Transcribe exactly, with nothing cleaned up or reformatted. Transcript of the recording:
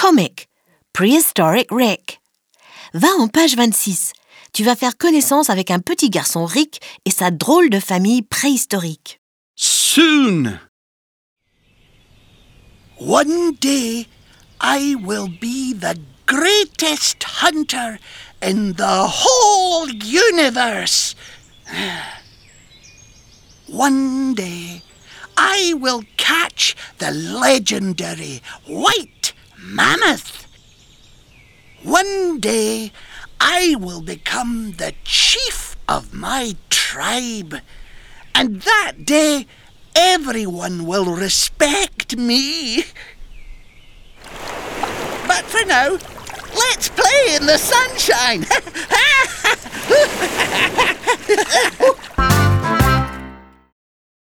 Comic, Prehistoric Rick. Va en page vingt-six. Tu vas faire connaissance avec un petit garçon Rick et sa drôle de famille préhistorique. Soon! One day, I will be the greatest hunter in the whole universe. One day, I will catch the legendary white mammoth. One day, I will become the chief of my tribe. And that day, everyone will respect me. But for now, let's play in the sunshine.